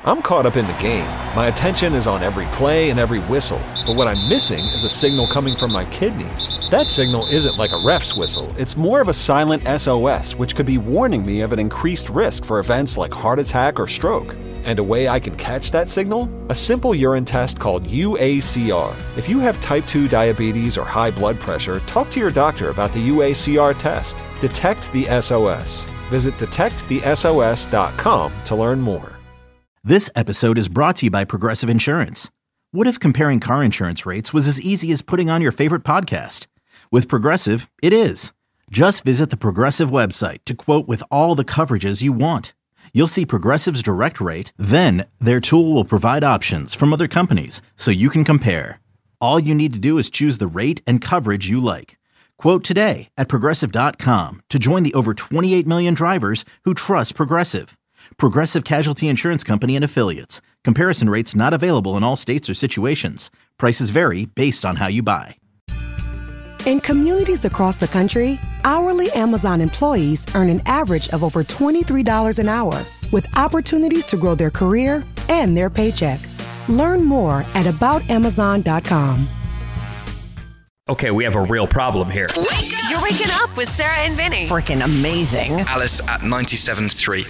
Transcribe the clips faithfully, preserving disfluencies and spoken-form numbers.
I'm caught up in the game. My attention is on every play and every whistle. But what I'm missing is a signal coming from my kidneys. That signal isn't like a ref's whistle. It's more of a silent S O S, which could be warning me of an increased risk for events like heart attack or stroke. And a way I can catch that signal? A simple urine test called U A C R. If you have type two diabetes or high blood pressure, talk to your doctor about the U A C R test. Detect the S O S. Visit detect the S O S dot com to learn more. This episode is brought to you by Progressive Insurance. What if comparing car insurance rates was as easy as putting on your favorite podcast? With Progressive, it is. Just visit the Progressive website to quote with all the coverages you want. You'll see Progressive's direct rate, then their tool will provide options from other companies so you can compare. All you need to do is choose the rate and coverage you like. Quote today at Progressive dot com to join the over twenty-eight million drivers who trust Progressive. Progressive Casualty Insurance Company and Affiliates. Comparison rates not available in all states or situations. Prices vary based on how you buy. In communities across the country, hourly Amazon employees earn an average of over twenty-three dollars an hour, with opportunities to grow their career and their paycheck. Learn more at about amazon dot com. Okay, we have a real problem here. Wake up! You're waking up with Sarah and Vinny. Freaking amazing. Alice at ninety-seven point three.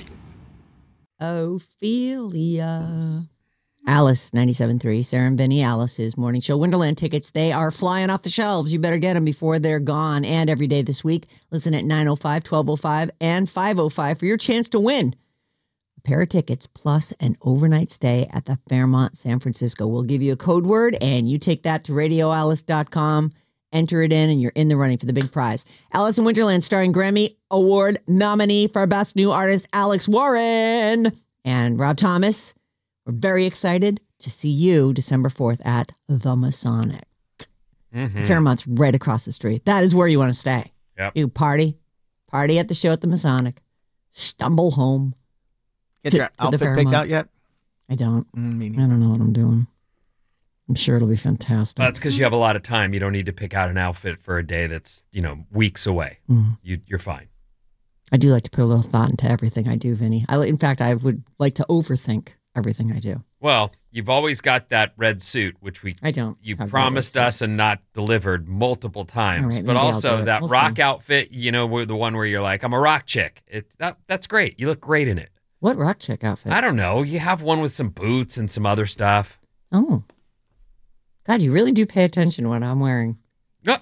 Ophelia. Alice, ninety-seven point three. Sarah and Vinny, Alice's morning show. Wonderland tickets, they are flying off the shelves. You better get them before they're gone. And every day this week, listen at nine oh five, twelve oh five, and five oh five for your chance to win a pair of tickets plus an overnight stay at the Fairmont San Francisco. We'll give you a code word, and you take that to radio alice dot com. Enter it in, and you're in the running for the big prize. Alice in Wonderland, starring Grammy Award nominee for Best New Artist, Alex Warren, and Rob Thomas. We're very excited to see you December fourth at the Masonic. Mm-hmm. Fairmont's right across the street. That is where you want to stay. Yep. You party, party at the show at the Masonic, stumble home. Get to, your to outfit the picked Fairmont. out yet? I don't. Mm, me I neither. don't know what I'm doing. I'm sure it'll be fantastic. Well, that's because you have a lot of time. You don't need to pick out an outfit for a day that's, you know, weeks away. Mm. You, you're fine. I do like to put a little thought into everything I do, Vinny. I, in fact, I would like to overthink everything I do. Well, you've always got that red suit, which we I don't. you have promised that red us and not delivered multiple times. All right, but maybe I'll also do it. that We'll rock see. outfit, you know, where the one where you're like, I'm a rock chick. It that that's great. You look great in it. What rock chick outfit? I don't know. You have one with some boots and some other stuff. Oh. God, you really do pay attention to what I'm wearing. No.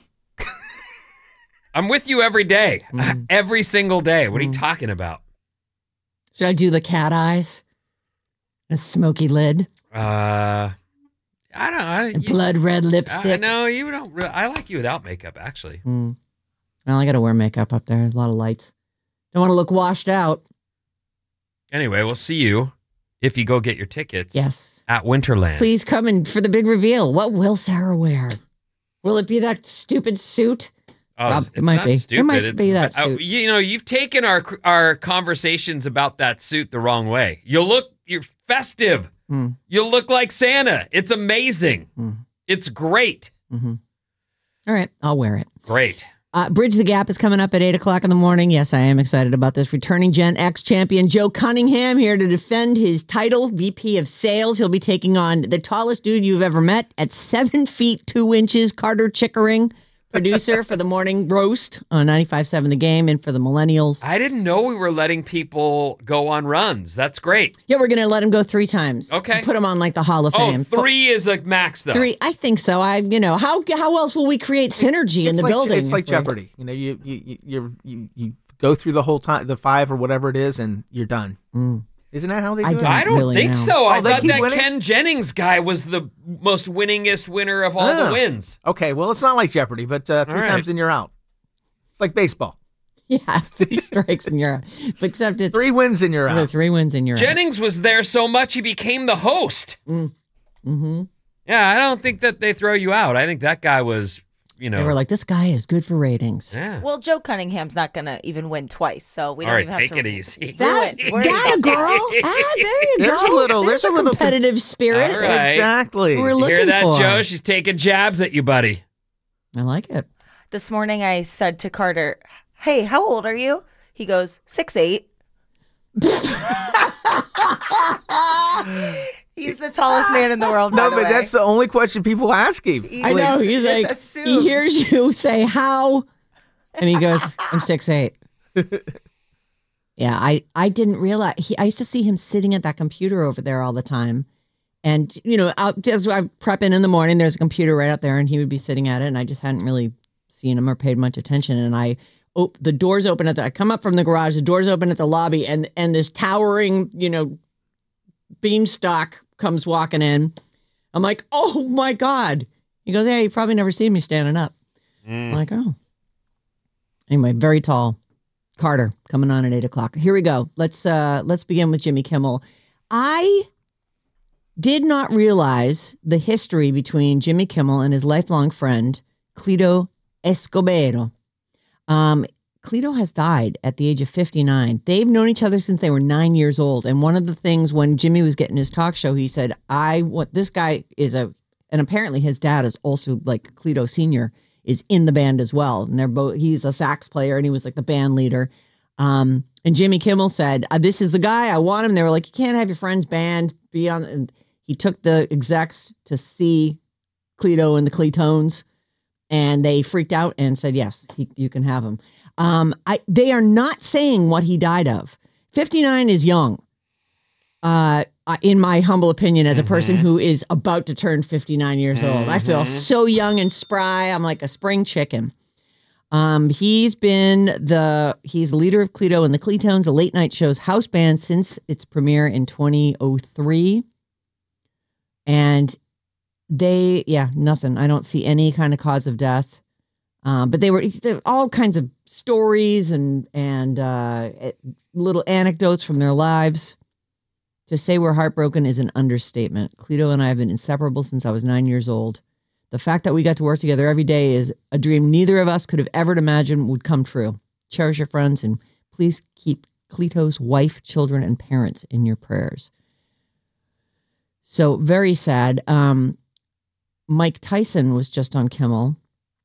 I'm with you every day. Mm. Every single day. What are you Mm. talking about? Should I do the cat eyes? A smoky lid? Uh, I don't. I, A you, blood red I, lipstick? no, you don't. Really, I like you without makeup, actually. Mm. Well, I got to wear makeup up there. A lot of lights. Don't want to look washed out. Anyway, we'll see you if you go get your tickets. Yes. At Winterland. Please come in for the big reveal. What will Sarah wear? Will it be that stupid suit? Oh, Rob, it's it might not be. stupid. It might it's, be that uh, suit. you know, you've taken our our conversations about that suit the wrong way. You look, you're festive. Mm. You look like Santa. It's amazing. Mm. It's great. Mm-hmm. All right, I'll wear it. Great. Uh, Bridge the Gap is coming up at eight o'clock in the morning. Yes, I am excited about this. Returning Gen X champion Joe Cunningham here to defend his title, V P of Sales. He'll be taking on the tallest dude you've ever met at seven feet, two inches, Carter Chickering, producer for the morning roast on ninety-five point seven The Game and for the millennials. I didn't know we were letting people go on runs. That's great. Yeah, we're going to let him go three times. Okay. Put him on like the Hall of Oh, Fame. three is a max, though. Three, I think so. I, you know, how how else will we create synergy in It's the like, building? It's like if we're- Jeopardy. You know, you you you you you go through the whole time, the five or whatever it is, and you're done. Mm. Isn't that how they do I it? don't I don't really think know. so. I Oh, they thought keep that winning? Ken Jennings guy was the most winningest winner of all Ah. the wins. Okay, well, it's not like Jeopardy, but uh, three All right. times and you're out. It's like baseball. Yeah, three strikes and you're out. Except it's Three wins and you're the out. three wins and you're out. Jennings was there so much he became the host. Mm. Mm-hmm. Yeah, I don't think that they throw you out. I think that guy was, you know. They were like, this guy is good for ratings. yeah. Well, Joe Cunningham's not going to even win twice, so we All don't right, even have take to it easy. That, Worry- worry that a about girl. Ah, there you There's go. a little- there's a little com- competitive spirit. All right. Exactly. We're You looking hear that, for. Joe? She's taking jabs at you, buddy. I like it. This morning I said to Carter, hey, how old are you? He goes, six eight. He's the tallest man in the world. No, by the but way. that's the only question people ask him. He I know. just- He's just like, assumes. he hears you say, how? And he goes, I'm six eight. Yeah, I, I didn't realize. He, I used to see him sitting at that computer over there all the time. And, you know, out, just I prep in in the morning, there's a computer right out there, and he would be sitting at it, and I just hadn't really seen him or paid much attention. And I, oh, the doors open at the, I come up from the garage, the doors open at the lobby, and and this towering, you know, beanstalk comes walking in. I'm like, oh my God. He goes, yeah, you probably never seen me standing up. Mm. I'm like, oh. Anyway, very tall. Carter coming on at eight o'clock. Here we go. Let's uh let's begin with Jimmy Kimmel. I did not realize the history between Jimmy Kimmel and his lifelong friend, Clito Escobedo. Um, Clito has died at the age of fifty-nine. They've known each other since they were nine years old. And one of the things when Jimmy was getting his talk show, he said, I want this guy is a, and apparently his dad is also like Clito Senior is in the band as well. And they're both, he's a sax player and he was like the band leader. Um, and Jimmy Kimmel said, uh, this is the guy, I want him. They were like, you can't have your friend's band be on. And he took the execs to see Clito and the Cletones, and they freaked out and said, yes, he, you can have him. Um, I, they are not saying what he died of. fifty-nine is young. Uh, in my humble opinion, as a person Mm-hmm. who is about to turn fifty-nine years mm-hmm. old, I feel so young and spry. I'm like a spring chicken. Um, he's been the, he's the leader of Clito and the Cletones, a late night show's house band since its premiere in two thousand three. And they, yeah, nothing. I don't see any kind of cause of death. Um, but they were, there were all kinds of stories and, and uh, little anecdotes from their lives. To say we're heartbroken is an understatement. Clito and I have been inseparable since I was nine years old. The fact that we got to work together every day is a dream neither of us could have ever imagined would come true. Cherish your friends and please keep Clito's wife, children, and parents in your prayers. So very sad. Um, Mike Tyson was just on Kimmel.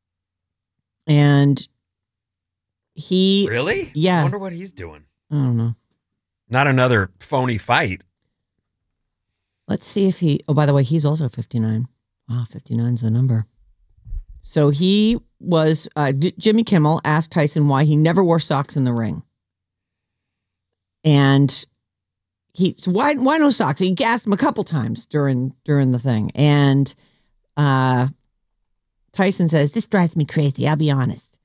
And he... Really? Yeah. I wonder what he's doing. I don't know. Not another phony fight. Let's see if he... Oh, by the way, he's also fifty-nine. Wow, fifty-nine's the number. So he was... Uh, D- Jimmy Kimmel asked Tyson why he never wore socks in the ring. And he... So why, why no socks? He asked him a couple times during during the thing. And uh, Tyson says, this drives me crazy, I'll be honest.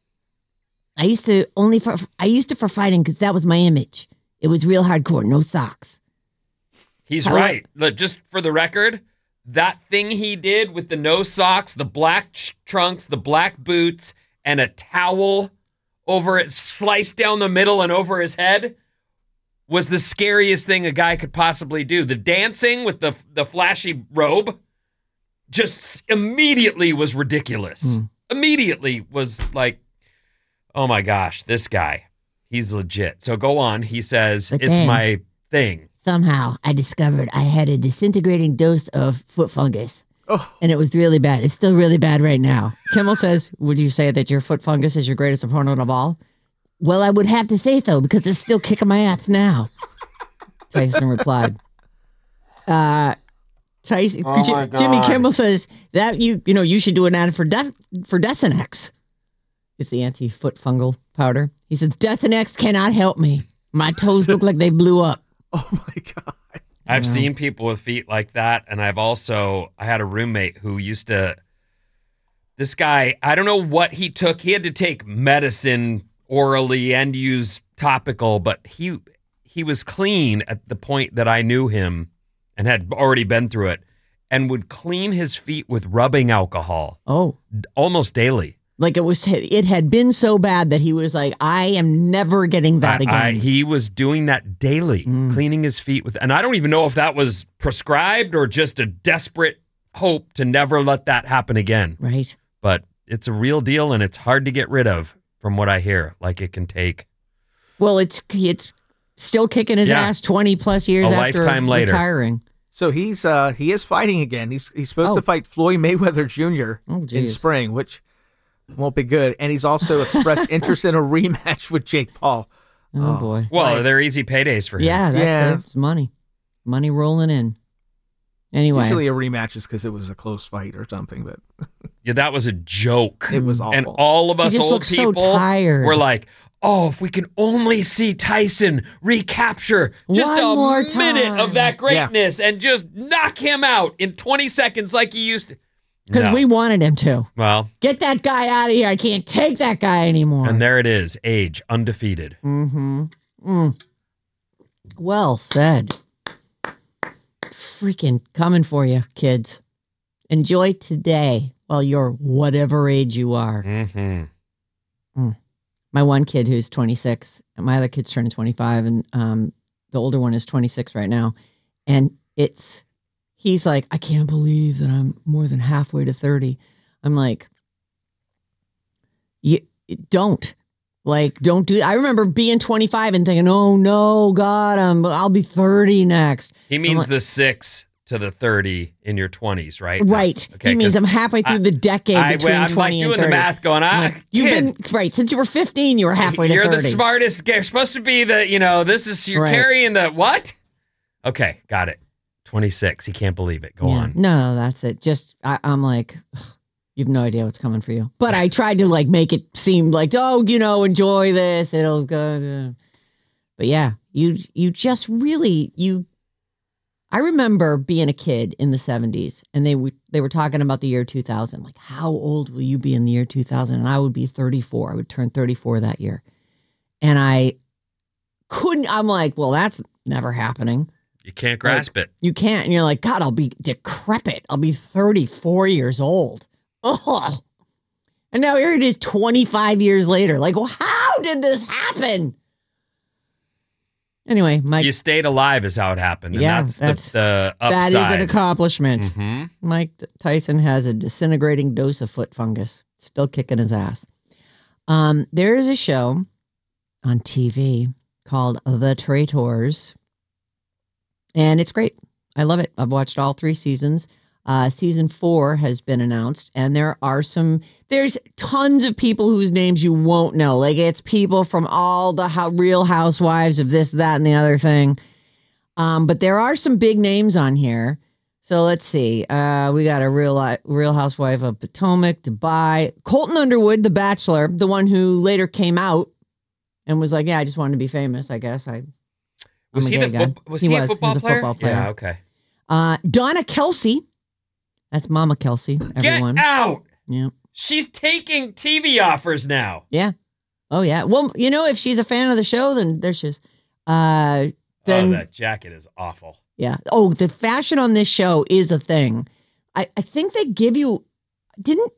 I used to only for... I used to for fighting because that was my image. It was real hardcore, no socks. He's How- right. Look, just for the record, that thing he did with the no socks, the black ch- trunks, the black boots, and a towel over it, sliced down the middle and over his head, was the scariest thing a guy could possibly do. The dancing with the the flashy robe just immediately was ridiculous. Mm. Immediately was like, oh my gosh, this guy, he's legit. So go on. He says, But it's then- my thing. Somehow I discovered I had a disintegrating dose of foot fungus. Oh. And it was really bad. It's still really bad right now. Kimmel says, would you say that your foot fungus is your greatest opponent of all? Well, I would have to say so because it's still kicking my ass now. Tyson replied. Uh, Tyson, Oh J- my Jimmy God. Kimmel says that you you know you should do an ad for De- for Desenex. It's the anti-foot fungal powder. He says Desenex cannot help me. My toes look like they blew up. Oh my God. I've Yeah. seen people with feet like that, and I've also I had a roommate who used to. This guy, I don't know what he took. He had to take medicine orally and use topical, but he he was clean at the point that I knew him, and had already been through it, and would clean his feet with rubbing alcohol Oh. almost daily. Like it was, it had been so bad that he was like, I am never getting that I- again. I- he was doing that daily, Mm. cleaning his feet with, and I don't even know if that was prescribed or just a desperate hope to never let that happen again. Right. But it's a real deal, and it's hard to get rid of, from what I hear. Like it can take Well, it's it's still kicking his Yeah. ass twenty plus years A after lifetime later. retiring. So he's uh he is fighting again. He's he's supposed Oh. to fight Floyd Mayweather Junior Oh, in geez. spring, which won't be good. And he's also expressed interest in a rematch with Jake Paul. Oh, Oh. boy. well, Like- they're easy paydays for him. Yeah, that's Yeah. it. It's money. money rolling in. Anyway. Usually a rematch is because it was a close fight or something, but Yeah, that was a joke. it was awful. And all of us He just old looks so people tired. were like, oh, if we can only see Tyson recapture just One a more minute time. of that greatness and just knock him out in twenty seconds like he used to. Because No. we wanted him to. Well, Get that guy out of here. I can't take that guy anymore. and there it is, age, undefeated. Mm-hmm. Mm. Well said. Freaking coming for you, kids. Enjoy today while you're whatever age you are. Mm-hmm. Mm. My one kid who's twenty-six, and my other kid's turning twenty-five, and um, the older one is twenty-six right now. And it's, he's like, I can't believe that I'm more than halfway to thirty. I'm like, you don't. Like, don't do. I remember being twenty-five and thinking, "Oh no, God, I'm I'll be thirty next." He I'm means like, the six to the thirty in your twenties, right? right. Okay, he mean 'cause I'm halfway through I- the decade I, between I'm twenty like and doing thirty. the math going, I'm I, like, you've kid, been right since you were fifteen. You were halfway to You're thirty. the smartest guy. You're supposed to be the, you know, this is, you're Right. carrying the what? Okay, got it. twenty-six. He can't believe it. Go Yeah. on. No, that's it. Just I, I'm like, ugh, you have no idea what's coming for you. But I tried to like make it seem like, oh, you know, enjoy this. It'll go. But yeah, you you just really you. I remember being a kid in the seventies, and they w- they were talking about the year two thousand. Like, how old will you be in the year two thousand? And I would be thirty-four. I would turn thirty-four that year, and I couldn't. I'm like, well, that's never happening. You can't grasp it. You can't. And you're like, God, I'll be decrepit. I'll be thirty-four years old. Oh. And now here it is twenty-five years later. Like, well, how did this happen? Anyway, Mike, You stayed alive is how it happened. And Yeah, that's, that's- the, the that upside. is an accomplishment. Mhm. Mike Tyson has a disintegrating dose of foot fungus. Still kicking his ass. Um, there is a show on T V called The Traitors. And it's great. I love it. I've watched all three seasons. Uh, season four has been announced, and there are some, there's tons of people whose names you won't know. Like, it's people from all the how, real housewives of this, that, and the other thing. Um, but there are some big names on here. So let's see. Uh, we got a real li- real housewife of Potomac, Dubai. Colton Underwood, the bachelor, the one who later came out and was like, yeah, I just wanted to be famous, I guess. I Was I'm he a the gay guy. fo- was He he, a was. He football was a player? football player. Yeah, okay. Uh, Donna Kelsey. That's Mama Kelsey, everyone. Get out. Yeah. She's taking T V offers now. Yeah. Oh, yeah. Well, you know, if she's a fan of the show, then there she is. Uh, then, oh, that jacket is awful. yeah. Oh, the fashion on this show is a thing. I, I think they give you, didn't,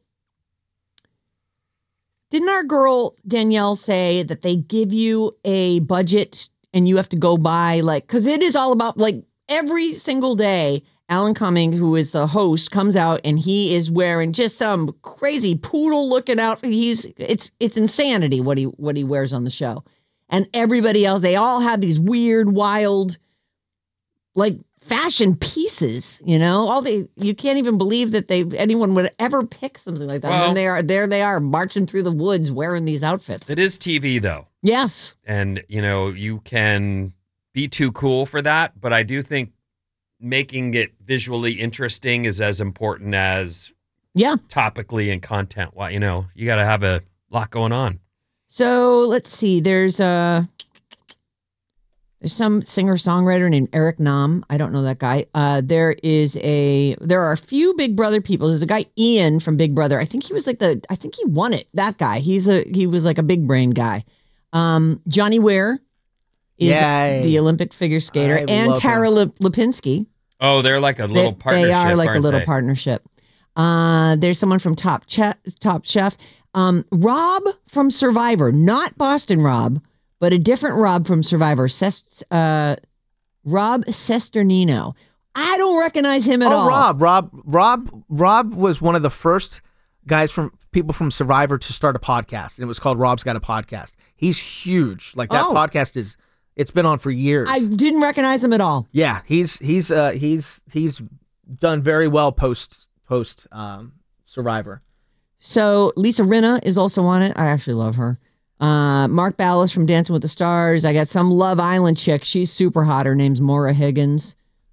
didn't our girl Danielle say that they give you a budget and you have to go buy like, because it is all about like every single day, Alan Cumming, who is the host, comes out and he is wearing just some crazy poodle looking outfit. He's it's it's insanity what he what he wears on the show. And everybody else, they all have these weird, wild, like fashion pieces, you know? All they you can't even believe that they anyone would ever pick something like that. Well- and then they are there they are marching through the woods wearing these outfits. It is T V, though. Yes. And, you know, you can be too cool for that. But I do think making it visually interesting is as important as Yeah. topically and content. Well, you know, you got to have a lot going on. So let's see. There's a there's some singer songwriter named Eric Nam. I don't know that guy. Uh, there is a there are a few Big Brother people. There's a guy Ian from Big Brother. I think he was like the I think he won it. That guy. He's a he was like a big brain guy. Um, Johnny Ware is Yay. the Olympic figure skater, I and love Tara Lip- Lipinski. Oh, they're like a They, little partnership. they are like a aren't little they? partnership. Uh, there's someone from Top Chef, Top Chef. Um, Rob from Survivor, not Boston Rob, but a different Rob from Survivor. Ses- uh, Rob Sesternino. I don't recognize him at oh, all. Rob, Rob, Rob, Rob was one of the first guys from people from Survivor to start a podcast, and it was called Rob's Got a Podcast. He's huge. Like that Oh. podcast is, it's been on for years. I didn't recognize him at all. yeah, he's he's uh he's he's done very well post post um Survivor. So Lisa Rinna is also on it. I actually love her. Uh, Mark Ballas from Dancing with the Stars. I got some Love Island chick. She's super hot. Her name's Maura Higgins.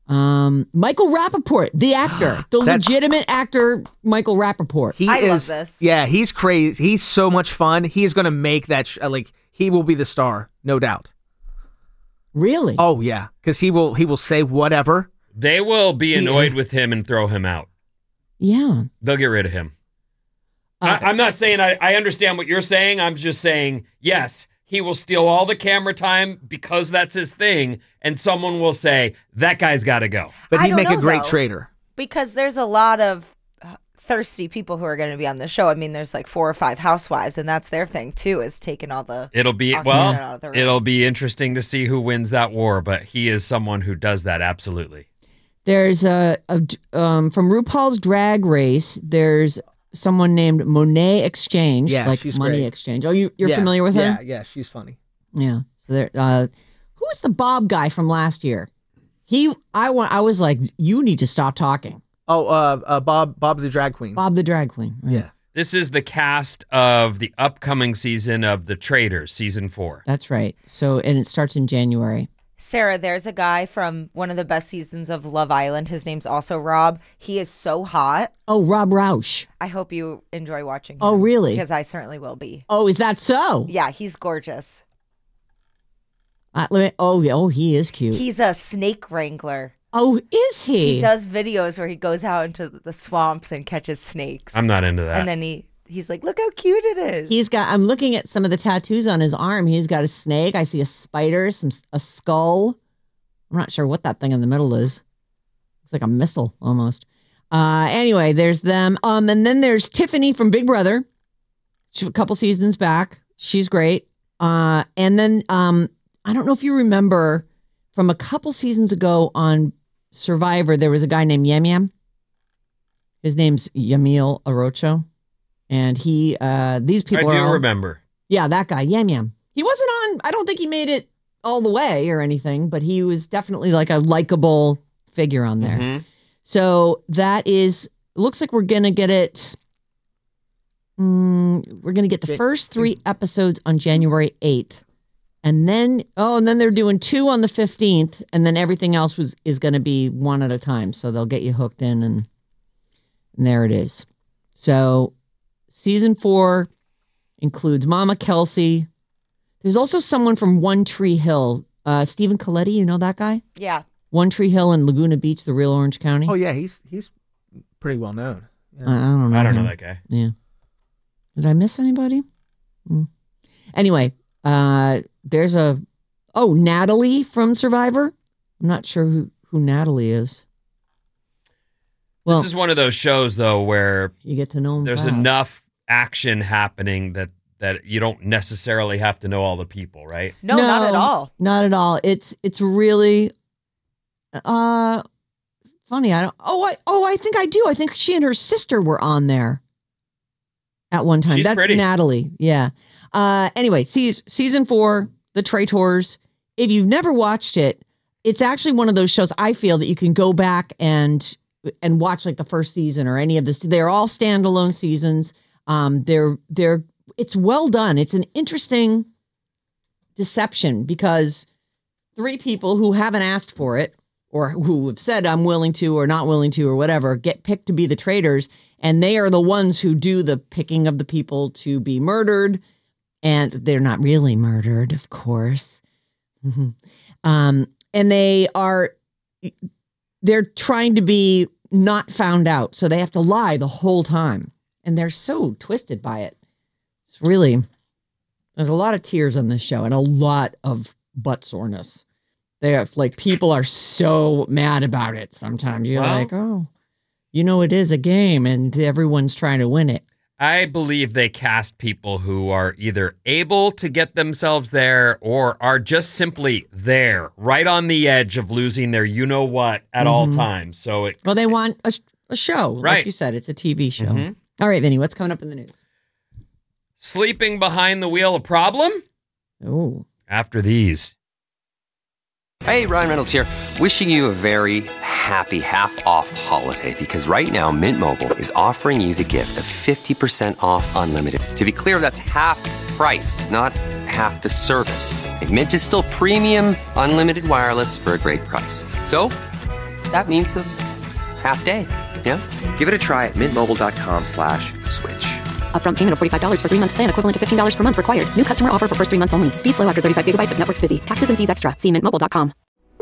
Um, Michael Rappaport, the actor, the That's- legitimate actor, Michael Rappaport. He I is, love this. Yeah, he's crazy. He's so much fun. He is going to make that sh- like he will be the star, no doubt. Really? Oh yeah, because he will he will say whatever. They will be annoyed with him and throw him out. Yeah. They'll get rid of him. Uh, I, I'm not saying I, I understand what you're saying. I'm just saying, yes, he will steal all the camera time because that's his thing, and someone will say, that guy's got to go. But I he'd don't make a know, great though. trader. Because there's a lot of uh, thirsty people who are going to be on the show. I mean, there's like four or five housewives, and that's their thing too, is taking all the. It'll be, oxygen well, out of the room. it'll be interesting to see who wins that war, but he is someone who does that, absolutely. There's a, a um, from RuPaul's Drag Race. There's someone named Monet Exchange, Yeah, like she's Money great. Exchange. Oh, you, you're Yeah, familiar with yeah, her? Yeah, she's funny. Yeah. So there. Uh, who was the Bob guy from last year? He, I want. I was like, you need to stop talking. Oh, uh, uh, Bob, Bob the drag queen. Bob the drag queen. Right. Yeah. This is the cast of the upcoming season of The Traitors, season four. That's right. So, and it starts in January. Sarah, there's a guy from one of the best seasons of Love Island. His name's also Rob. He is so hot. Oh, Rob Roush. I hope you enjoy watching him. Oh, really? Because I certainly will be. Oh, is that so? Yeah, he's gorgeous. Uh, let me, oh, yeah. Oh, he is cute. He's a snake wrangler. oh, is he? He does videos where he goes out into the swamps and catches snakes. I'm not into that. And then he he's like, look how cute it is. He's got. I'm looking at some of the tattoos on his arm. He's got a snake. I see a spider, some a skull. I'm not sure what that thing in the middle is. It's like a missile almost. Uh, anyway, there's them. Um, and then there's Tiffany from Big Brother. She, a couple seasons back, she's great. Uh, and then um, I don't know if you remember from a couple seasons ago on Survivor, there was a guy named Yam Yam. His name's Yamil Arocho. And he, uh, these people I are do all- remember. Yeah, that guy, Yam Yam. He wasn't on, I don't think he made it all the way or anything, but he was definitely like a likable figure on there. Mhm. So that is, looks like we're going to get it. Mm, we're going to get the first three episodes on January eighth. And then, oh, and then they're doing two on the fifteenth. And then everything else was is going to be one at a time. So they'll get you hooked in, and, and there it is. So season four includes Mama Kelsey. There's also someone from One Tree Hill, uh, Stephen Coletti. You know that guy? yeah. One Tree Hill in Laguna Beach, the real Orange County. Oh yeah, he's he's pretty well known. Yeah. I, I don't know. I don't know him. that guy. Yeah. Did I miss anybody? Mm. Anyway, uh, there's a oh Natalie from Survivor. I'm not sure who who Natalie is. Well, This is one of those shows, though, where you get to know him. there's fast. enough action happening that, that you don't necessarily have to know all the people, right? No, not at all. Not at all. It's it's really uh funny. I don't. Oh, I oh I think I do. I think she and her sister were on there at one time. She's That's pretty. Natalie. Yeah. Uh. Anyway, season season four, The Traitors. If you've never watched it, it's actually one of those shows I feel that you can go back and and watch like the first season or any of this. They're all standalone seasons. Um. They're they're. It's well done. It's an interesting deception because three people who haven't asked for it or who have said I'm willing to or not willing to or whatever get picked to be the traitors, and they are the ones who do the picking of the people to be murdered, and they're not really murdered, of course. um, and they are they're trying to be not found out, so they have to lie the whole time, and they're so twisted by it. It's really, there's a lot of tears on this show and a lot of butt soreness. They have, like, people are so mad about it. Sometimes you're Well- like, oh, you know, it is a game and everyone's trying to win it. I believe they cast people who are either able to get themselves there or are just simply there, right on the edge of losing their you-know-what at all Mhm. times. So it Well, they want a, a show. Like Right. you said, it's a T V show. Mhm. All right, Vinny, what's coming up in the news? sleeping behind the wheel a problem? Oh, After these. Hey, Ryan Reynolds here. Wishing you a very happy half-off holiday because right now Mint Mobile is offering you the gift of fifty percent off unlimited. To be clear, that's half price, not half the service. And Mint is still premium unlimited wireless for a great price. So that means a half day, yeah? Give it a try at mintmobile.com slash switch. Upfront payment of forty-five dollars for three-month plan, equivalent to fifteen dollars per month required. New customer offer for first three months only. Speed slow after thirty-five gigabytes if network's busy. Taxes and fees extra. See mint mobile dot com.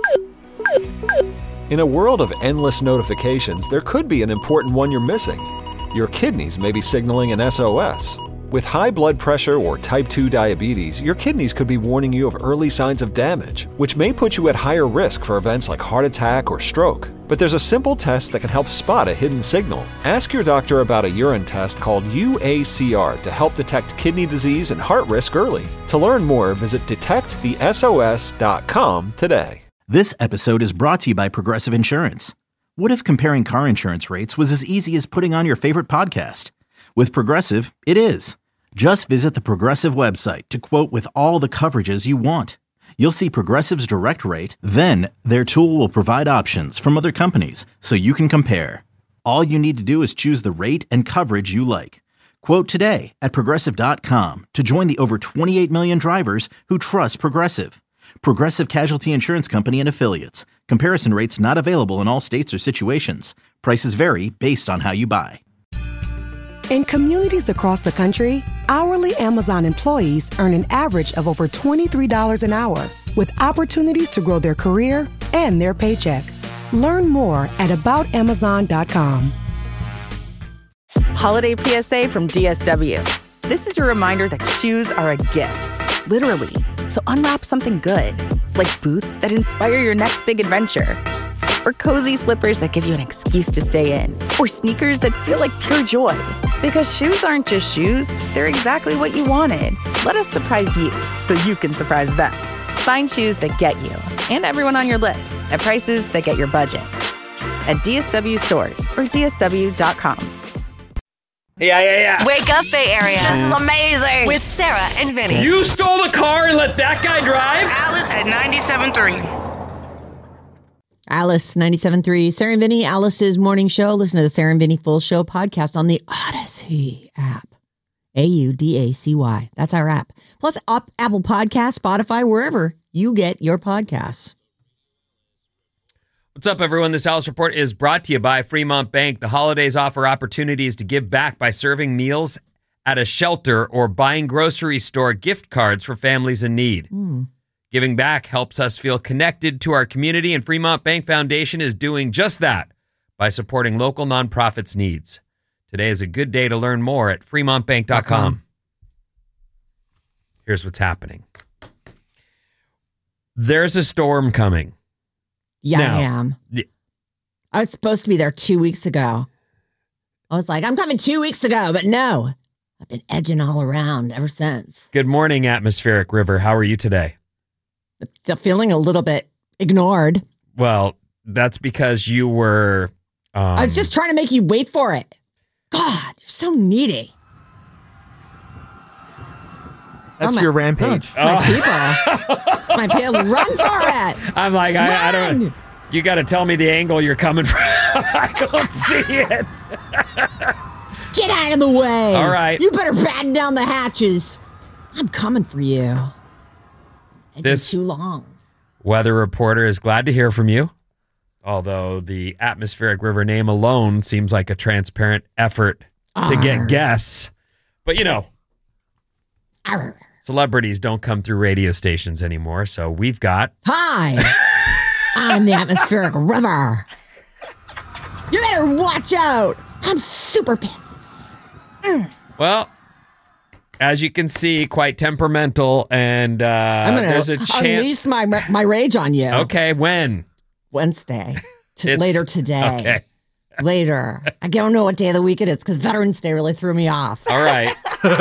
In a world of endless notifications, there could be an important one you're missing. Your kidneys may be signaling an S O S. With high blood pressure or type two diabetes, your kidneys could be warning you of early signs of damage, which may put you at higher risk for events like heart attack or stroke. But there's a simple test that can help spot a hidden signal. Ask your doctor about a urine test called U A C R to help detect kidney disease and heart risk early. To learn more, visit detect the S O S dot com today. This episode is brought to you by Progressive Insurance. What if comparing car insurance rates was as easy as putting on your favorite podcast? With Progressive, it is. Just visit the Progressive website to quote with all the coverages you want. You'll see Progressive's direct rate, then their tool will provide options from other companies so you can compare. All you need to do is choose the rate and coverage you like. Quote today at progressive dot com to join the over twenty-eight million drivers who trust Progressive. Progressive Casualty Insurance Company and Affiliates. Comparison rates not available in all states or situations. Prices vary based on how you buy. In communities across the country, hourly Amazon employees earn an average of over twenty-three dollars an hour, with opportunities to grow their career and their paycheck. Learn more at about amazon dot com. Holiday P S A from D S W. This is your reminder that shoes are a gift, literally. So unwrap something good, like boots that inspire your next big adventure, or cozy slippers that give you an excuse to stay in, or sneakers that feel like pure joy. Because shoes aren't just shoes, they're exactly what you wanted. Let us surprise you so you can surprise them. Find shoes that get you and everyone on your list at prices that get your budget. At D S W stores or D S W dot com. Yeah, yeah, yeah. Wake up, Bay Area. This is amazing. With Sarah and Vinny. You stole the car and let that guy drive? Alice at ninety-seven point three. Alice, ninety-seven point three. Sarah and Vinny, Alice's morning show. Listen to the Sarah and Vinny Full Show podcast on the Odyssey app. A U D A C Y. That's our app. Plus, up Apple Podcasts, Spotify, wherever you get your podcasts. What's up, everyone? This Alice Report is brought to you by Fremont Bank. The holidays offer opportunities to give back by serving meals at a shelter or buying grocery store gift cards for families in need. Mm. Giving back helps us feel connected to our community, and Fremont Bank Foundation is doing just that by supporting local nonprofits' needs. Today is a good day to learn more at fremont bank dot com. Here's what's happening. There's a storm coming. Yeah, now, I am. Yeah. I was supposed to be there two weeks ago. I was like, I'm coming two weeks ago, but no. I've been edging all around ever since. Good morning, Atmospheric River. How are you today? Still feeling a little bit ignored. Well, that's because you were... Um, I was just trying to make you wait for it. God, you're so needy. That's oh my, your rampage. Oh, my people. It's my people. Run for it. I'm like, I, I don't... You got to tell me the angle you're coming from. I don't see it. Just get out of the way. All right. You better batten down the hatches. I'm coming for you. It's this too long. Weather reporter is glad to hear from you. Although the Atmospheric River name alone seems like a transparent effort Arr. to get guests. But, you know, Arr. celebrities don't come through radio stations anymore, so we've got... Hi, I'm the Atmospheric River. You better watch out. I'm super pissed. Mm. Well, as you can see, quite temperamental, and uh, I'm going there's a to chance... unleash my, my rage on you. Okay, when? Wednesday. T- It's- later today. Okay. Later. I don't know what day of the week it is because Veterans Day really threw me off. All right.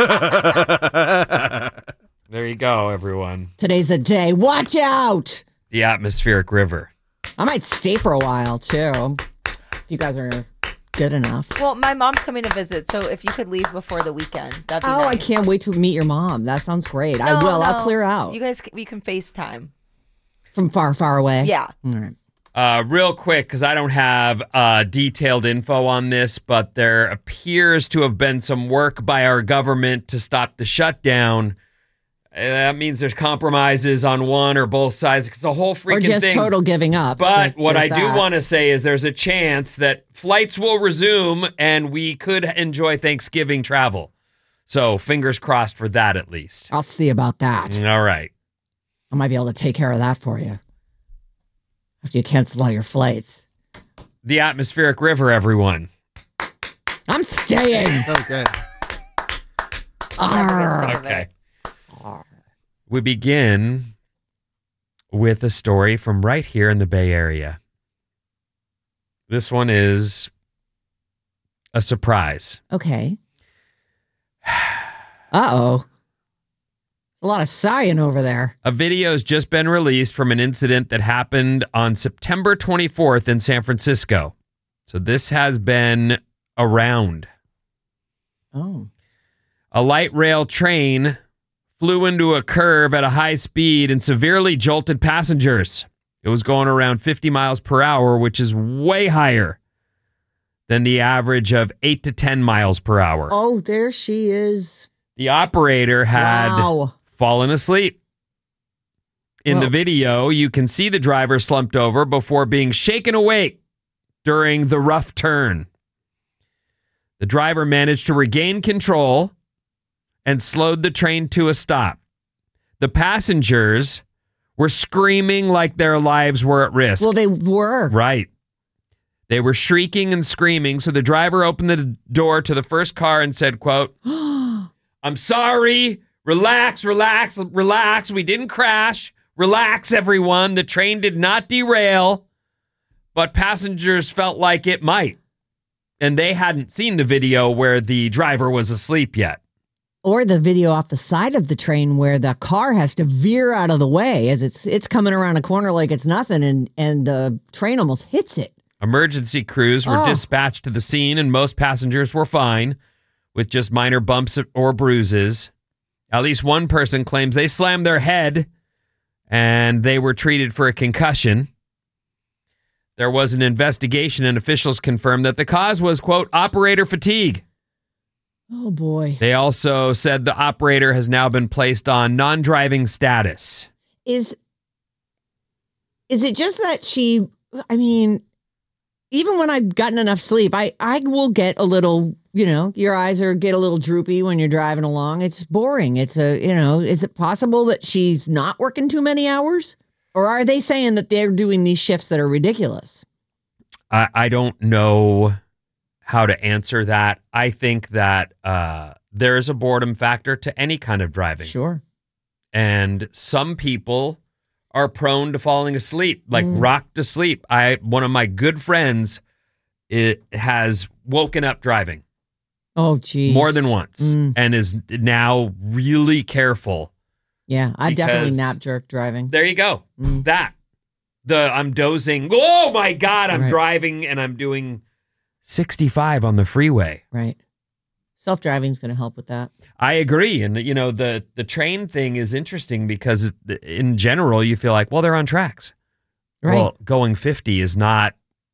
There you go, everyone. Today's the day. Watch out. The Atmospheric River. I might stay for a while, too. If you guys are good enough. Well, my mom's coming to visit, so if you could leave before the weekend, that'd be Oh, nice. I can't wait to meet your mom. That sounds great. I No, will. I'll no. clear out. You guys, we can FaceTime. From far, far away? Yeah. All right. Uh, real quick, because I don't have uh, detailed info on this, but there appears to have been some work by our government to stop the shutdown. that means there's compromises on one or both sides. It's a whole freaking Or just thing. total giving up. But There- what I there's do that. want to say is there's a chance that flights will resume and we could enjoy Thanksgiving travel. So fingers crossed for that at least. I'll see about that. All right. I might be able to take care of that for you after you cancel all your flights. The atmospheric river, everyone. I'm staying. Okay. Arr. Okay. We begin with a story from right here in the Bay Area. This one is a surprise. Okay. Uh-oh. A lot of sighing over there. A video has just been released from an incident that happened on September twenty-fourth in San Francisco. So this has been around. Oh. A light rail train flew into a curve at a high speed and severely jolted passengers. It was going around fifty miles per hour, which is way higher than the average of eight to ten miles per hour. Oh, there she is. The operator had Wow. fallen asleep. In Whoa. the video, you can see the driver slumped over before being shaken awake during the rough turn. The driver managed to regain control and slowed the train to a stop. The passengers were screaming like their lives were at risk. Well, they were. Right. They were shrieking and screaming, so the driver opened the door to the first car and said, quote, I'm sorry. Relax, relax, relax. We didn't crash. Relax, everyone. The train did not derail, but passengers felt like it might. And they hadn't seen the video where the driver was asleep yet. Or the video off the side of the train where the car has to veer out of the way as it's it's coming around a corner like it's nothing, and, and the train almost hits it. Emergency crews were Oh. dispatched to the scene, and most passengers were fine with just minor bumps or bruises. At least one person claims they slammed their head and they were treated for a concussion. There was an investigation, and officials confirmed that the cause was, quote, operator fatigue. Oh, boy. They also said the operator has now been placed on non-driving status. Is is it just that she, I mean, even when I've gotten enough sleep, I, I will get a little, you know, your eyes are get a little droopy when you're driving along. It's boring. It's a, you know, is it possible that she's not working too many hours? Or are they saying that they're doing these shifts that are ridiculous? I, I don't know how to answer that. I think that uh, there is a boredom factor to any kind of driving. Sure. And some people are prone to falling asleep, like Mm. rocked to sleep. I one of my good friends it has woken up driving Oh, geez. more than once Mm. and is now really careful. Yeah, I definitely Because- nap jerk driving. There you go. Mm. That. The I'm dozing. Oh my God, I'm Right. driving and I'm doing sixty-five on the freeway. Right. Self-driving is going to help with that. I agree. And, you know, the, the train thing is interesting because in general, you feel like, well, they're on tracks. Right. Well, going fifty is not.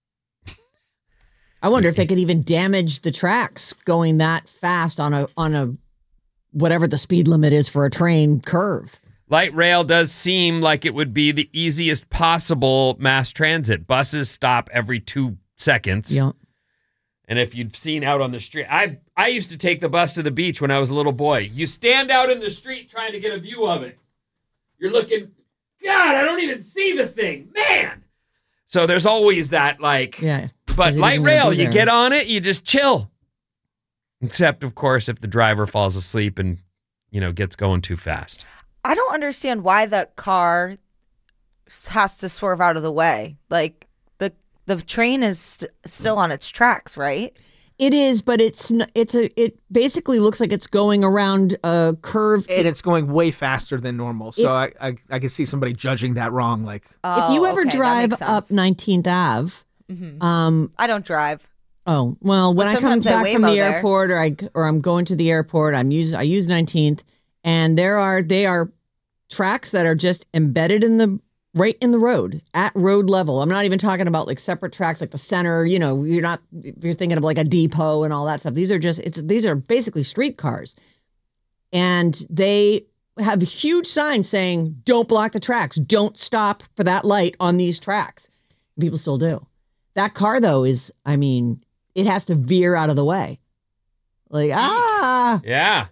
I wonder if they could even damage the tracks going that fast on a on a whatever the speed limit is for a train curve. Light rail does seem like it would be the easiest possible mass transit. Buses stop every two seconds. Yeah. And if you've seen out on the street, I I used to take the bus to the beach when I was a little boy. You stand out in the street trying to get a view of it. You're looking, God, I don't even see the thing. Man. So there's always that, like, Yeah. but Is it light even gonna rail, be you there? get on it, you just chill. Except, of course, if the driver falls asleep and, you know, gets going too fast. I don't understand why the car s- has to swerve out of the way. Like the the train is st- still on its tracks, right? It is, but it's n- it's a it basically looks like it's going around a curve. And it's going way faster than normal. So I, I I could see somebody judging that wrong. Like, if you Oh, ever okay, that drive makes up sense. nineteenth Ave, Mhm. um, I don't drive. oh well, when But I come sometimes I back from Waymo the there. airport, or I or I'm going to the airport, I'm use I use nineteenth, and there are they are tracks that are just embedded in the right in the road at road level. I'm not even talking about like separate tracks like the center, you know, you're not you're thinking of like a depot and all that stuff. These are just it's these are basically streetcars. And they have huge signs saying, don't block the tracks. Don't stop for that light on these tracks. People still do. That car, though, is, I mean, it has to veer out of the way. Like, ah. Yeah.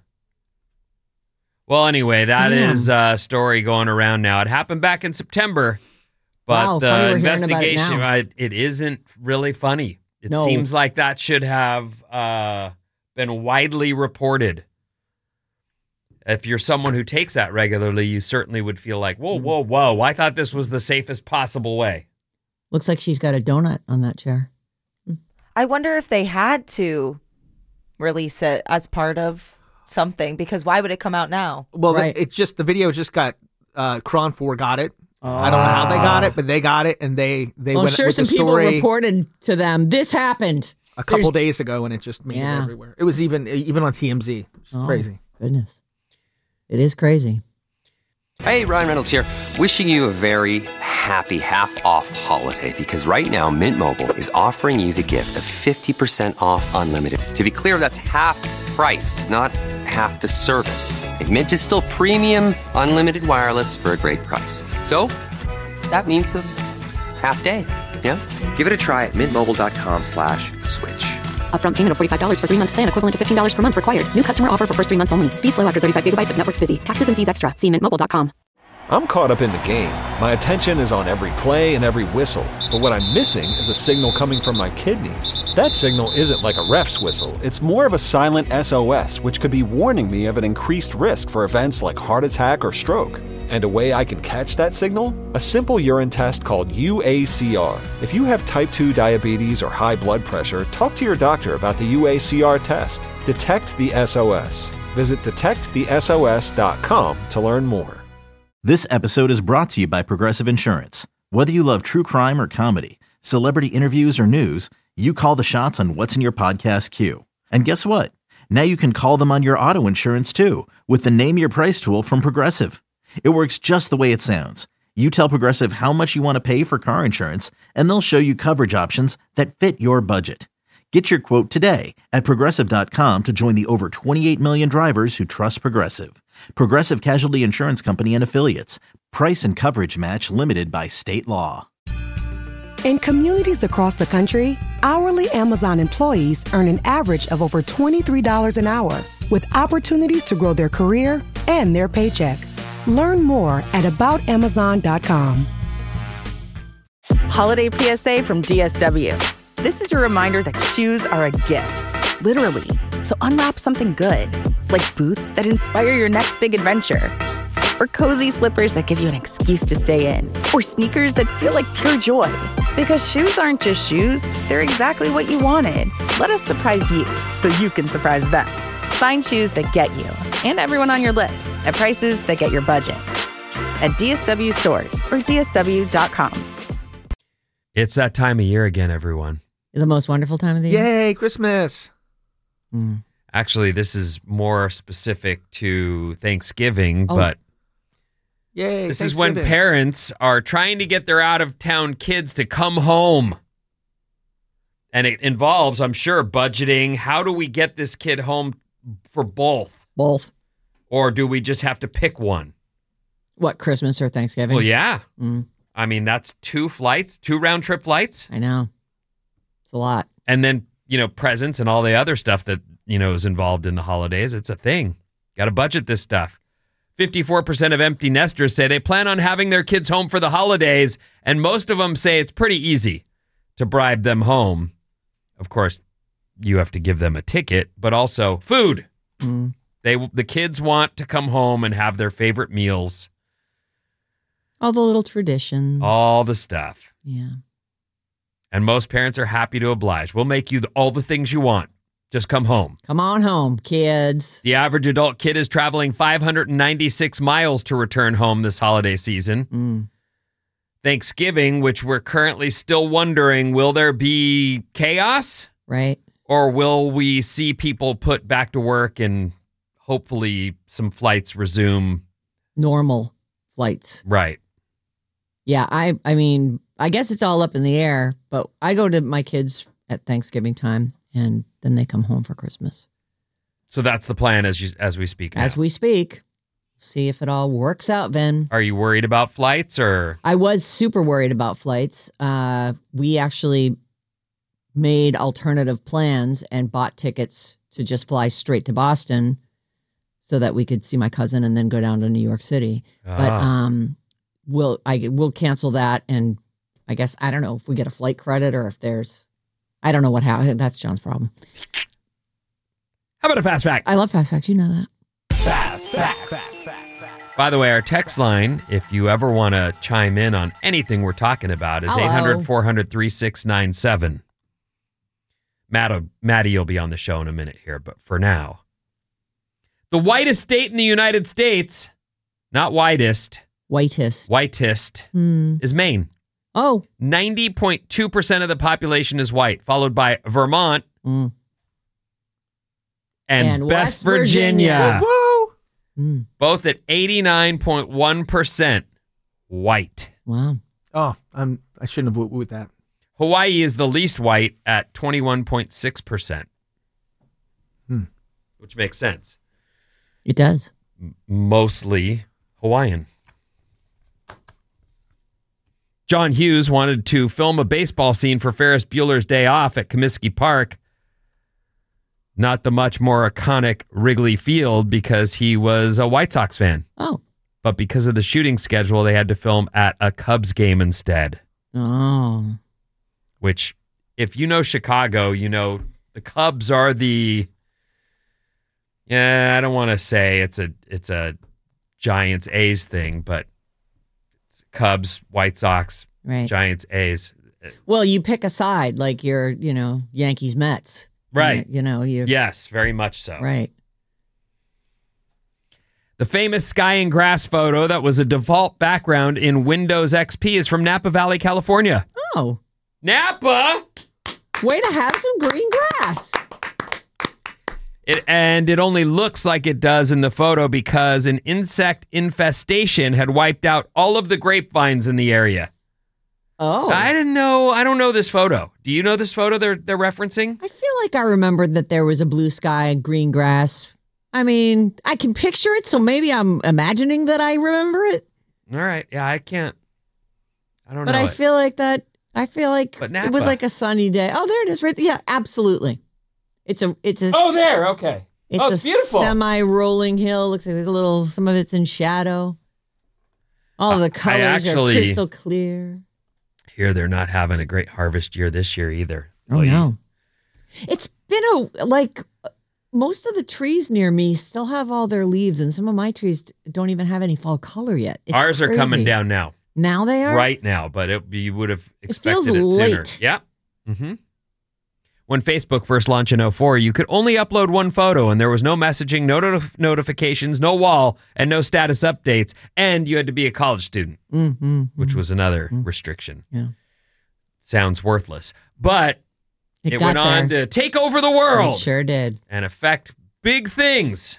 Well, anyway, that Damn. is a story going around now. It happened back in September, but Wow, the funny we're hearing about it investigation, now. uh, it isn't really funny. It No. seems like that should have uh, been widely reported. If you're someone who takes that regularly, you certainly would feel like, whoa, whoa, whoa, I thought this was the safest possible way. Looks like she's got a donut on that chair. I wonder if they had to release it as part of something, because why would it come out now? Well, Right. it's just the video just got uh, Cron four got it. I don't know how they got it, but they got it, and they they Well, went sure, with some the people story reported to them, this happened. a couple There's- days ago, and it just made Yeah. it everywhere. It was even even on T M Z. It's Oh, crazy. Goodness. It is crazy. Hey, Ryan Reynolds here. Wishing you a very happy half-off holiday because right now Mint Mobile is offering you the gift of fifty percent off unlimited. To be clear, that's half price, not half the service. And Mint is still premium unlimited wireless for a great price. So that means a half day. Yeah? Give it a try at mintmobile.com slash switch. Upfront payment of forty-five dollars for three-month plan equivalent to fifteen dollars per month required. New customer offer for first three months only. Speed slow after thirty-five gigabytes if network's busy. Taxes and fees extra. See mint mobile dot com. I'm caught up in the game. My attention is on every play and every whistle. But what I'm missing is a signal coming from my kidneys. That signal isn't like a ref's whistle. It's more of a silent S O S, which could be warning me of an increased risk for events like heart attack or stroke. And a way I can catch that signal? A simple urine test called U A C R. If you have type two diabetes or high blood pressure, talk to your doctor about the U A C R test. Detect the S O S. Visit detect the S O S dot com to learn more. This episode is brought to you by Progressive Insurance. Whether you love true crime or comedy, celebrity interviews or news, you call the shots on what's in your podcast queue. And guess what? Now you can call them on your auto insurance too with the Name Your Price tool from Progressive. It works just the way it sounds. You tell Progressive how much you want to pay for car insurance, and they'll show you coverage options that fit your budget. Get your quote today at progressive dot com to join the over twenty-eight million drivers who trust Progressive. Progressive Casualty Insurance Company and Affiliates. Price and coverage match limited by state law. In communities across the country, hourly Amazon employees earn an average of over twenty-three dollars an hour, with opportunities to grow their career and their paycheck. Learn more at about amazon dot com. Holiday P S A from D S W. This is your reminder that shoes are a gift, literally. So unwrap something good, like boots that inspire your next big adventure, or cozy slippers that give you an excuse to stay in, or sneakers that feel like pure joy. Because shoes aren't just shoes, they're exactly what you wanted. Let us surprise you so you can surprise them. Find shoes that get you and everyone on your list at prices that get your budget. At D S W stores or D S W dot com. It's that time of year again, everyone. The most wonderful time of the year. Yay, Christmas. Mm. Actually, this is more specific to Thanksgiving, Oh. but Yay. this is when Thanksgiving. parents are trying to get their out-of-town kids to come home. And it involves, I'm sure, budgeting. How do we get this kid home for both? Both. Or do we just have to pick one? What, Christmas or Thanksgiving? Well, yeah. Mm, I mean, that's two flights, two round-trip flights. I know. It's a lot. And then, you know, presents and all the other stuff that, you know, is involved in the holidays. It's a thing. Got to budget this stuff. fifty-four percent of empty nesters say they plan on having their kids home for the holidays, and most of them say it's pretty easy to bribe them home. Of course, you have to give them a ticket, but also food. Mm. They the kids want to come home and have their favorite meals, All the little traditions. all the stuff. Yeah. And most parents are happy to oblige. We'll make you the, all the things you want. Just come home. Come on home, kids. The average adult kid is traveling five hundred ninety-six miles to return home this holiday season. Mm. Thanksgiving, which we're currently still wondering, will there be chaos? Right. Or will we see people put back to work and hopefully some flights resume? Normal flights. Right. Yeah, I I mean, I guess it's all up in the air, but I go to my kids at Thanksgiving time and then they come home for Christmas. So that's the plan as you, as we speak now. As we speak. See if it all works out, Vin. Are you worried about flights or? I was super worried about flights. Uh, we actually made alternative plans and bought tickets to just fly straight to Boston so that we could see my cousin and then go down to New York City. Ah. But um, we'll I we'll cancel that, and I guess I don't know if we get a flight credit or if there's I don't know what happened. That's John's problem. How about a fast fact? I love fast facts. You know that. Fast facts. By the way, our text line, if you ever want to chime in on anything we're talking about, is Hello. eight hundred, four hundred, thirty-six ninety-seven. Matt, Maddie will be on the show in a minute here, but for now, the whitest state in the United States, not whitest, Whitest. whitest, Hmm. is Maine. Oh. ninety point two percent of the population is white, followed by Vermont Mm. and, And West West Virginia. Virginia. Mm. Both at eighty-nine point one percent white. Wow. Oh, I'm. I shouldn't have wooed with that. Hawaii is the least white at twenty-one point six percent. Hmm. Which makes sense. It does. M- mostly Hawaiian. John Hughes wanted to film a baseball scene for Ferris Bueller's Day Off at Comiskey Park. Not the much more iconic Wrigley Field because he was a White Sox fan. Oh. But because of the shooting schedule, they had to film at a Cubs game instead. Oh. Which, if you know Chicago, you know the Cubs are the. Yeah, I don't want to say it's a it's a Giants A's thing, but it's Cubs, White Sox, Right. Giants A's. Well, you pick a side, like you're, you know, Yankees, Mets. Right. You know, you. Yes, very much so. Right. The famous sky and grass photo that was a default background in Windows X P is from Napa Valley, California. Oh. Napa! Way to have some green grass. It, and it only looks like it does in the photo because an insect infestation had wiped out all of the grapevines in the area. Oh. I didn't know. I don't know this photo. Do you know this photo they're they're referencing? I feel like I remembered that there was a blue sky and green grass. I mean, I can picture it, so maybe I'm imagining that I remember it. All right. Yeah, I can't. I don't But know. I it. feel like that. I feel like But it was Napa. like a sunny day. Oh, there it is, right there. Yeah, absolutely. It's a. It's a. Oh, there. Okay. It's oh, a it's beautiful. semi-rolling hill. Looks like there's a little. Some of it's in shadow. All of the I colors actually- are crystal clear. Here, they're not having a great harvest year this year either. Oh Oy. no! It's been a like. Most of the trees near me still have all their leaves, and some of my trees don't even have any fall color yet. It's Ours are coming crazy. down now. Now they are? Right now, but it, you would have expected feels it, sooner. late. Yeah. Mm-hmm. When Facebook first launched in oh four, you could only upload one photo, and there was no messaging, no notif- notifications, no wall, and no status updates, and you had to be a college student, Mm-hmm. which was another restriction. Yeah. Sounds worthless. But It it, got went on there. to take over the world It sure did. and affect big things.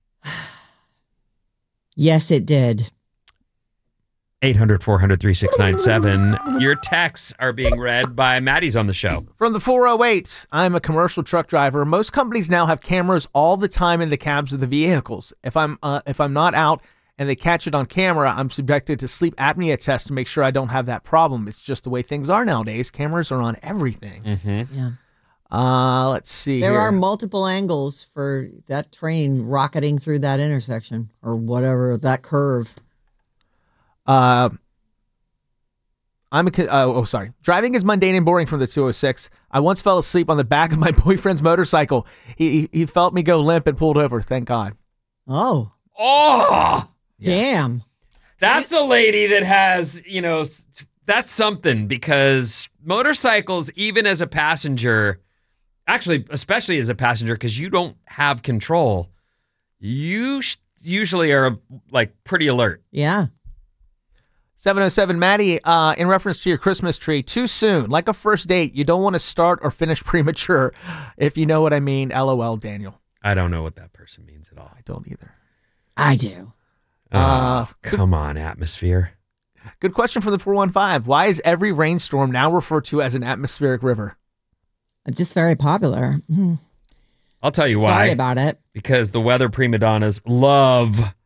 Yes, it did. eight hundred, four hundred, thirty-six ninety-seven. Your texts are being read by Maddie's on the show. From the four oh eight, I'm a commercial truck driver. Most companies now have cameras all the time in the cabs of the vehicles. If I'm uh, if I'm not out and they catch it on camera, I'm subjected to sleep apnea tests to make sure I don't have that problem. It's just the way things are nowadays. Cameras are on everything. Mm-hmm. Yeah. Uh, let's see. There here. are multiple angles for that train rocketing through that intersection or whatever, that curve. Uh, I'm a, co- uh, oh, sorry. Driving is mundane and boring from the two oh six. I once fell asleep on the back of my boyfriend's motorcycle. He, he, he felt me go limp and pulled over. Thank God. Oh. Oh! Damn. That's a lady that has, you know, s- that's something because motorcycles, even as a passenger, actually, especially as a passenger, because you don't have control, you sh- usually are like pretty alert. Yeah. seven oh seven, Maddie, uh, in reference to your Christmas tree, too soon. Like a first date, you don't want to start or finish premature, if you know what I mean. LOL, Daniel. I don't know what that person means at all. I don't either. I do. Oh, Uh, come on, atmosphere. Good question from the four one five. Why is every rainstorm now referred to as an atmospheric river? Just very popular. Mhm. I'll tell you why. Sorry about it. Because the weather prima donnas love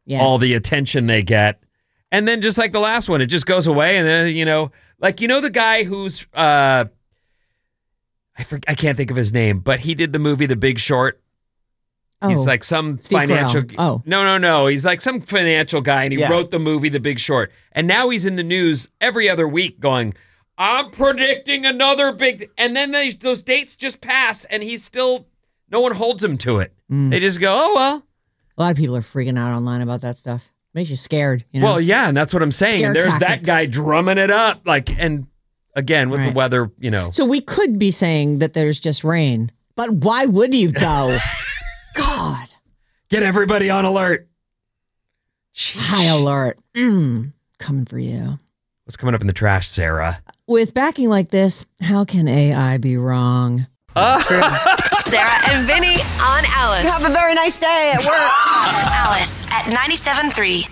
Yeah. all the attention they get. And then just like the last one, it just goes away. And then, you know, like, you know, the guy who's, uh, I for, I can't think of his name, but he did the movie The Big Short. Oh, He's like some Steve financial. Carell. Oh. No, no, no. He's like some financial guy, and he Yeah. wrote the movie The Big Short. And now he's in the news every other week going, I'm predicting another big. And then they, those dates just pass, and he's still, no one holds him to it. Mm. They just go, oh, well. A lot of people are freaking out online about that stuff. Makes you scared. You know? Well, yeah, and that's what I'm saying. Scare And there's that tactics. guy drumming it up. Like, and again, with Right. the weather, you know. So we could be saying that there's just rain, but why would you though? God. Get everybody on alert. High alert. Mm, coming for you. What's coming up in the trash, Sarah? With backing like this, how can A I be wrong? Sarah and Vinny on Alice. Have a very nice day at work. Alice at ninety-seven point three.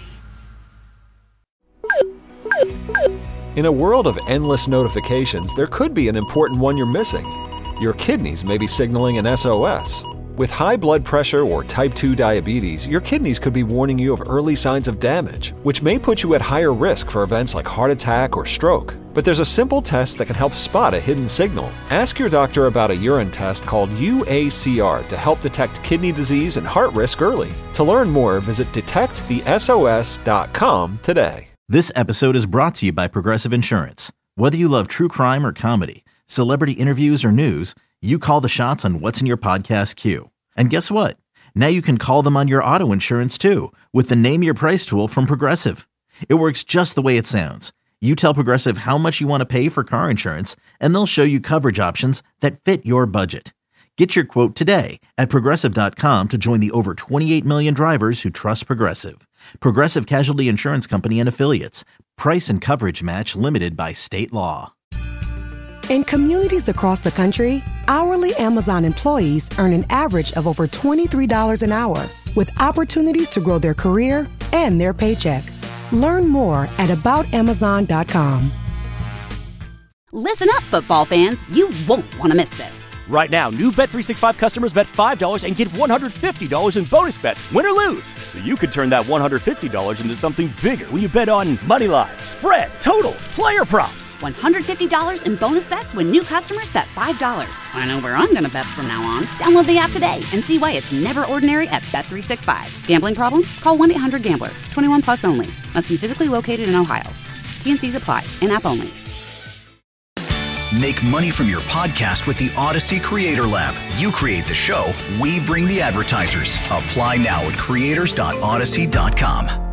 In a world of endless notifications, there could be an important one you're missing. Your kidneys may be signaling an S O S. With high blood pressure or type two diabetes, your kidneys could be warning you of early signs of damage, which may put you at higher risk for events like heart attack or stroke. But there's a simple test that can help spot a hidden signal. Ask your doctor about a urine test called U A C R to help detect kidney disease and heart risk early. To learn more, visit detect the S O S dot com today. This episode is brought to you by Progressive Insurance. Whether you love true crime or comedy, celebrity interviews or news, you call the shots on what's in your podcast queue. And guess what? Now you can call them on your auto insurance too with the Name Your Price tool from Progressive. It works just the way it sounds. You tell Progressive how much you want to pay for car insurance, and they'll show you coverage options that fit your budget. Get your quote today at Progressive dot com to join the over twenty-eight million drivers who trust Progressive. Progressive Casualty Insurance Company and Affiliates. Price and coverage match limited by state law. In communities across the country, hourly Amazon employees earn an average of over twenty-three dollars an hour, with opportunities to grow their career and their paycheck. Learn more at about amazon dot com. Listen up, football fans. You won't want to miss this. Right now, new Bet three sixty-five customers bet five dollars and get one hundred fifty dollars in bonus bets, win or lose. So you could turn that one hundred fifty dollars into something bigger when you bet on money line, spread, totals, player props. one hundred fifty dollars in bonus bets when new customers bet five dollars. I know where I'm going to bet from now on. Download the app today and see why it's never ordinary at Bet three sixty-five. Gambling problem? Call one eight hundred gambler. twenty-one plus only. Must be physically located in Ohio. T and C's apply. In-app only. Make money from your podcast with the Odyssey Creator Lab. You create the show, we bring the advertisers. Apply now at creators dot odyssey dot com.